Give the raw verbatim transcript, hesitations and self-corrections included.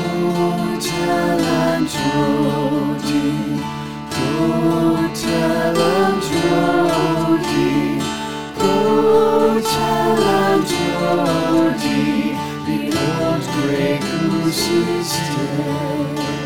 tell him, Jody. Go tell him, Jody. Go tell him, Jody. The old gray goose is dead.